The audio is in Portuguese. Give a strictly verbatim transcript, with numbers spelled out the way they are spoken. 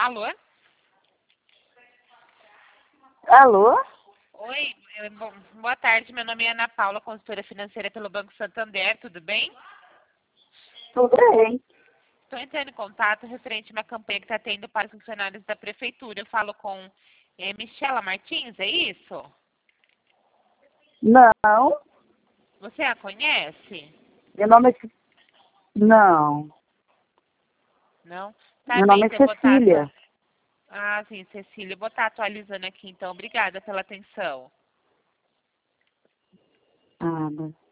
Alô? Alô? Oi, eh, bo- boa tarde. Meu nome é Ana Paula, consultora financeira pelo Banco Santander. Tudo bem? Tudo bem. Estou entrando em contato referente a uma campanha que está tendo para os funcionários da prefeitura. Eu falo com eh, Michela Martins, é isso? Não, Você a conhece? meu nome é... Não, Não? Tá meu bem, nome é então eu vou estar... Cecília. Ah, sim, Cecília. Eu vou estar atualizando aqui, então. Obrigada pela atenção. Ah,